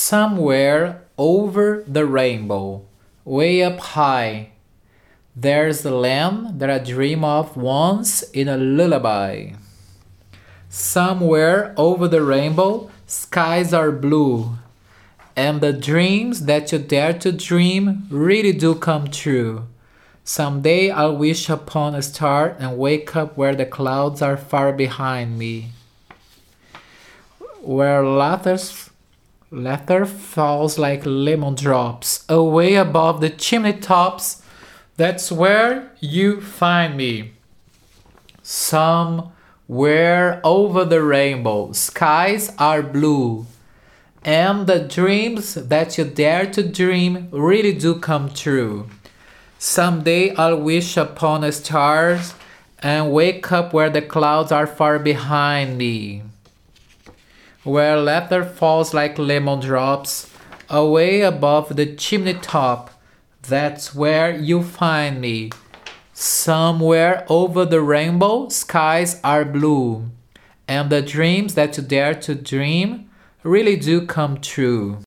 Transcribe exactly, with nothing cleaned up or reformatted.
Somewhere over the rainbow, way up high, there's the land that I dream of once in a lullaby. Somewhere over the rainbow, skies are blue, and the dreams that you dare to dream really do come true. Someday I'll wish upon a star and wake up where the clouds are far behind me. Where laughter's, laughter falls like lemon drops away above the chimney tops, that's where you find me. Somewhere over the rainbow, skies are blue, and the dreams that you dare to dream really do come true. Someday I'll wish upon a star and wake up where the clouds are far behind me. Where laughter falls like lemon drops away above the chimney top, that's where you find me. Somewhere over the rainbow, skies are blue, and the dreams that you dare to dream really do come true.